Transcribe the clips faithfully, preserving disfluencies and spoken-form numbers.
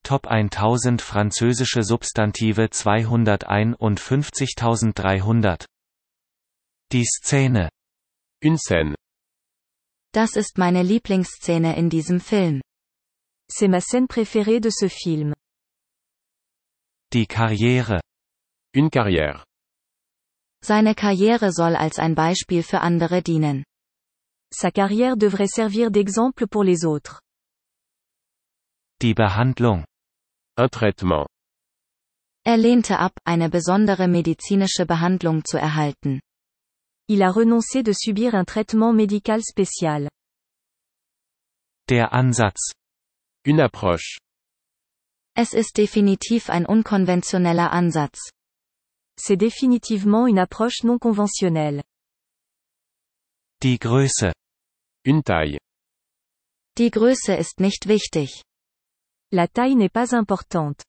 Top tausend französische Substantive zweihunderteinundfünfzigtausenddreihundert. Die Szene. Une scène. Das ist meine Lieblingsszene in diesem Film. C'est ma scène préférée de ce film. Die Karriere. Une carrière. Seine Karriere soll als ein Beispiel für andere dienen. Sa carrière devrait servir d'exemple pour les autres. Die Behandlung. Un traitement. Er lehnte ab, eine besondere medizinische Behandlung zu erhalten. Il a renoncé de subir un traitement médical spécial. Der Ansatz. Une approche. Es ist definitiv ein unkonventioneller Ansatz. C'est définitivement une approche non conventionnelle. Die Größe. Une taille. Die Größe ist nicht wichtig. La taille n'est pas importante.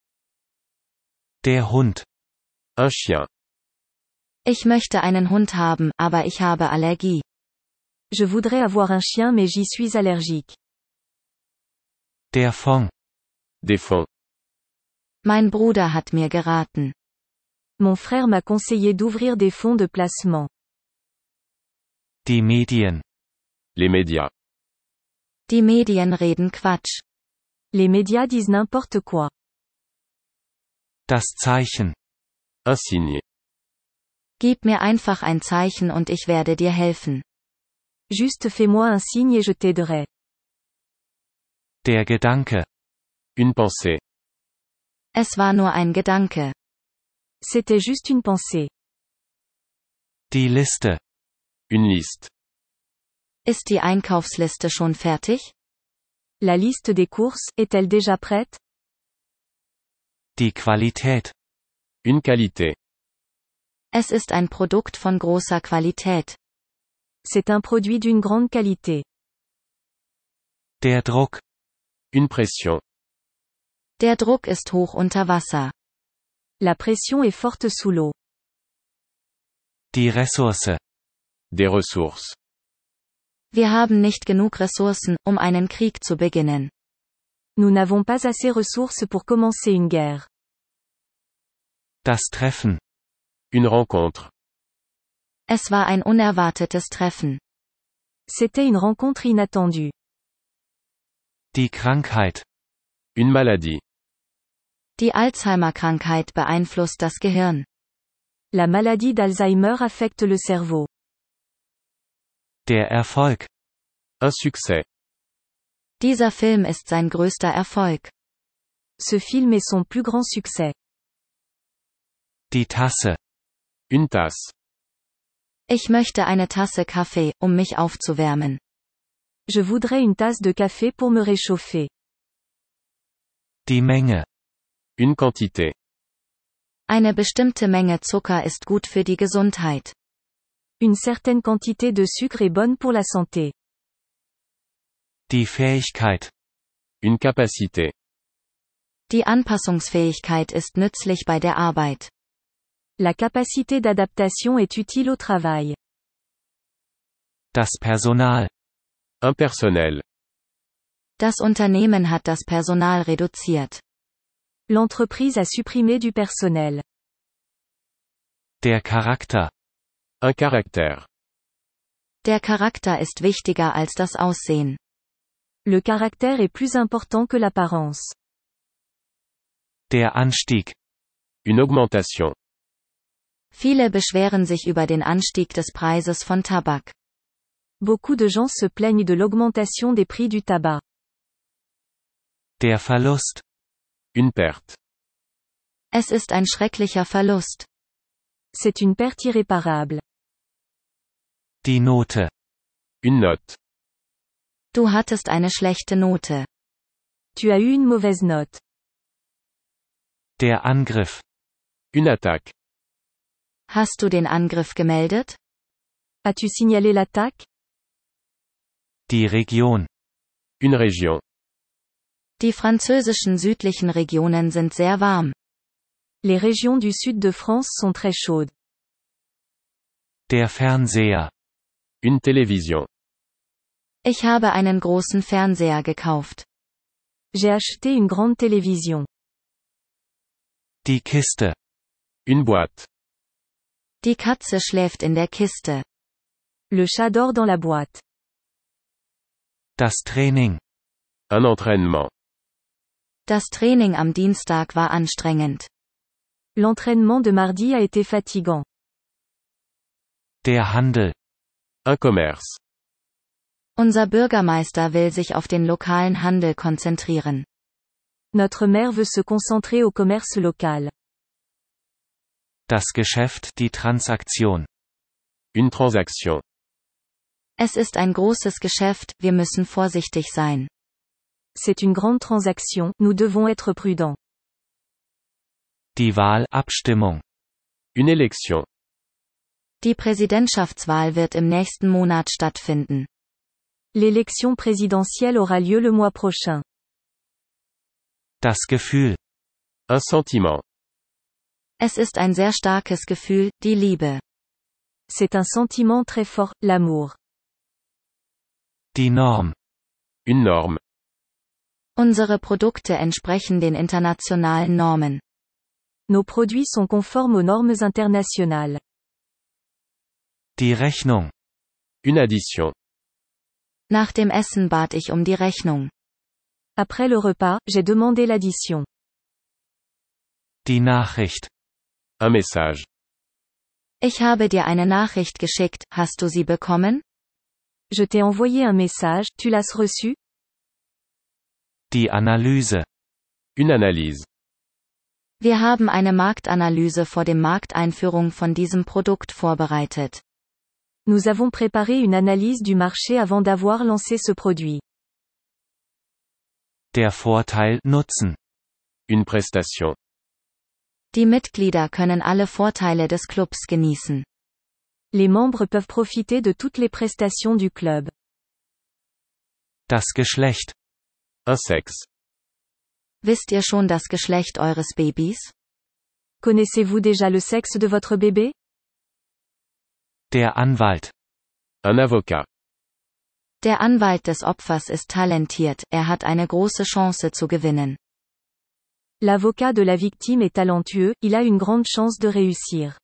Der Hund. Un chien. Ich möchte einen Hund haben, aber ich habe Allergie. Je voudrais avoir un chien mais j'y suis allergique. Der Fonds. Des fonds. Mein Bruder hat mir geraten. Mon frère m'a conseillé d'ouvrir des fonds de placement. Die Medien. Les médias. Die Medien reden Quatsch. Les médias disent n'importe quoi. Das Zeichen. Un signe. Gib mir einfach ein Zeichen und ich werde dir helfen. Juste fais-moi un signe et je t'aiderai. Der Gedanke. Une pensée. Es war nur ein Gedanke. C'était juste une pensée. Die Liste. Une liste. Ist die Einkaufsliste schon fertig? La liste des courses, est-elle déjà prête? Die Qualität. Une qualité. Es ist ein Produkt von großer Qualität. C'est un produit d'une grande qualité. Der Druck. Une pression. Der Druck ist hoch unter Wasser. La pression est forte sous l'eau. Die Ressource. Des ressources. Wir haben nicht genug Ressourcen, um einen Krieg zu beginnen. Nous n'avons pas assez ressources pour commencer une guerre. Das Treffen. Une rencontre. Es war ein unerwartetes Treffen. C'était une rencontre inattendue. Die Krankheit. Une maladie. Die Alzheimer-Krankheit beeinflusst das Gehirn. La maladie d'Alzheimer affecte le cerveau. Der Erfolg. Un succès. Dieser Film ist sein größter Erfolg. Ce film est son plus grand succès. Die Tasse. Une tasse. Ich möchte eine Tasse Kaffee, um mich aufzuwärmen. Je voudrais une tasse de café pour me réchauffer. Die Menge. Une quantité. Eine bestimmte Menge Zucker ist gut für die Gesundheit. Une certaine quantité de sucre est bonne pour la santé. Die Fähigkeit. Une capacité. Die Anpassungsfähigkeit ist nützlich bei der Arbeit. La capacité d'adaptation est utile au travail. Das Personal. Un personnel. Das Unternehmen hat das Personal reduziert. L'entreprise a supprimé du personnel. Der Charakter. Un caractère. Der Charakter ist wichtiger als das Aussehen. Le caractère est plus important que l'apparence. Der Anstieg. Une augmentation. Viele beschweren sich über den Anstieg des Preises von Tabak. Beaucoup de gens se plaignent de l'augmentation des prix du tabac. Der Verlust. Une perte. Es ist ein schrecklicher Verlust. C'est une perte irréparable. Die Note. Une note. Du hattest eine schlechte Note. Tu as eu une mauvaise note. Der Angriff. Une attaque. Hast du den Angriff gemeldet? As-tu signalé l'attaque? Die Region. Une région. Die französischen südlichen Regionen sind sehr warm. Les régions du sud de France sont très chaudes. Der Fernseher. Une télévision. Ich habe einen großen Fernseher gekauft. J'ai acheté une grande télévision. Die Kiste. Une boîte. Die Katze schläft in der Kiste. Le chat dort dans la boîte. Das Training. Un entraînement. Das Training am Dienstag war anstrengend. L'entraînement de mardi a été fatigant. Der Handel. Un commerce. Unser Bürgermeister will sich auf den lokalen Handel konzentrieren. Notre maire veut se concentrer au commerce local. Das Geschäft, die Transaktion. Une transaction. Es ist ein großes Geschäft, wir müssen vorsichtig sein. C'est une grande transaction, nous devons être prudents. Die Wahl, Abstimmung. Une élection. Die Präsidentschaftswahl wird im nächsten Monat stattfinden. L'élection présidentielle aura lieu le mois prochain. Das Gefühl. Un sentiment. Es ist ein sehr starkes Gefühl, die Liebe. C'est un sentiment très fort, l'amour. Die Norm. Une norme. Unsere Produkte entsprechen den internationalen Normen. Nos produits sont conformes aux normes internationales. Die Rechnung. Une addition. Nach dem Essen bat ich um die Rechnung. Après le repas, j'ai demandé l'addition. Die Nachricht. Un message. Ich habe dir eine Nachricht geschickt, hast du sie bekommen? Je t'ai envoyé un message, tu l'as reçu? Die Analyse. Une analyse. Wir haben eine Marktanalyse vor dem Markteinführung von diesem Produkt vorbereitet. Nous avons préparé une analyse du marché avant d'avoir lancé ce produit. Der Vorteil, Nutzen. Une prestation. Die Mitglieder können alle Vorteile des Clubs genießen. Les membres peuvent profiter de toutes les prestations du club. Das Geschlecht. Un sexe. Wisst ihr schon das Geschlecht eures Babys? Connaissez-vous déjà le sexe de votre bébé? Der Anwalt. Un avocat. Der Anwalt des Opfers ist talentiert, er hat eine große Chance zu gewinnen. L'avocat de la victime est talentueux, il a une grande chance de réussir.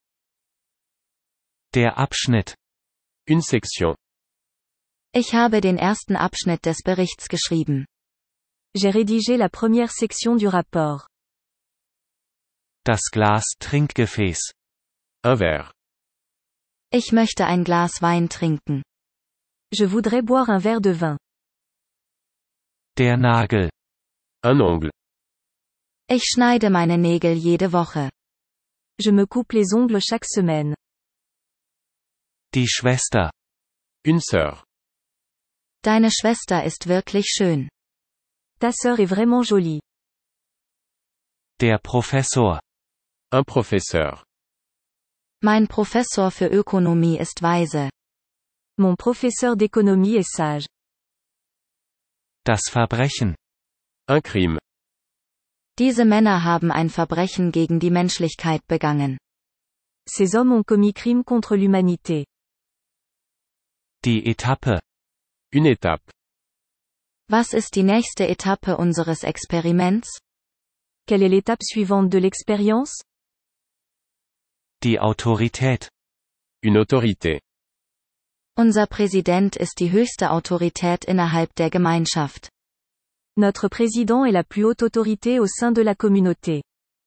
Der Abschnitt. Une section. Ich habe den ersten Abschnitt des Berichts geschrieben. J'ai rédigé la première section du rapport. Das Glas, Trinkgefäß. Un verre. Ich möchte ein Glas Wein trinken. Je voudrais boire un verre de vin. Der Nagel. Un ongle. Ich schneide meine Nägel jede Woche. Je me coupe les ongles chaque semaine. Die Schwester. Une sœur. Deine Schwester ist wirklich schön. Ta sœur est vraiment jolie. Der Professor. Un professeur. Mein Professor für Ökonomie ist weise. Mon professeur d'économie est sage. Das Verbrechen. Un crime. Diese Männer haben ein Verbrechen gegen die Menschlichkeit begangen. Ces hommes ont commis crime contre l'humanité. Die Etappe. Une étape. Was ist die nächste Etappe unseres Experiments? Quelle est l'étape suivante de l'expérience? Die Autorität. Une autorité. Unser Präsident ist die höchste Autorität innerhalb der Gemeinschaft. Notre président est la plus haute autorité au sein de la communauté.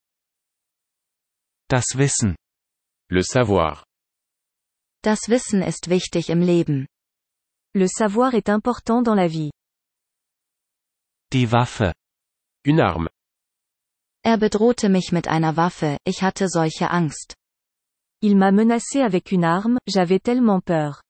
Das Wissen. Le savoir. Das Wissen ist wichtig im Leben. Le savoir est important dans la vie. Die Waffe. Une arme. Er bedrohte mich mit einer Waffe, ich hatte solche Angst. Il m'a menacé avec une arme, j'avais tellement peur.